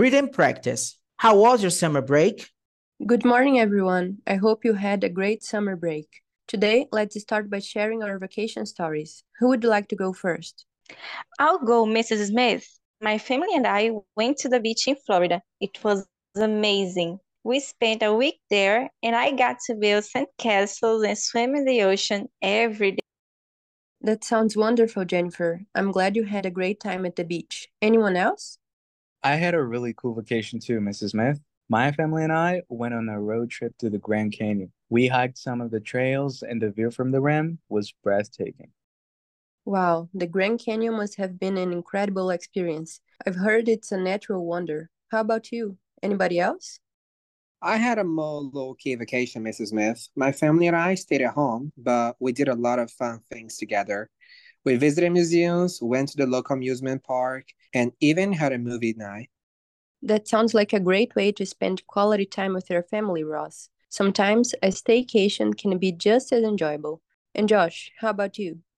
Reading practice. How was your summer break? Good morning, everyone. I hope you had a great summer break. Today, let's start by sharing our vacation stories. Who would like to go first? I'll go, Mrs. Smith. My family and I went to the beach in Florida. It was amazing. We spent a week there, and I got to build sand castles and swim in the ocean every day. That sounds wonderful, Jennifer. I'm glad you had a great time at the beach. Anyone else? I had a really cool vacation too, Mrs. Smith. My family and I went on a road trip to the Grand Canyon. We hiked some of the trails, and the view from the rim was breathtaking. Wow, the Grand Canyon must have been an incredible experience. I've heard it's a natural wonder. How about you? Anybody else? I had a more low-key vacation, Mrs. Smith. My family and I stayed at home, but we did a lot of fun things together. We visited museums, went to the local amusement park, and even had a movie night. That sounds like a great way to spend quality time with your family, Ross. Sometimes a staycation can be just as enjoyable. And Josh, how about you?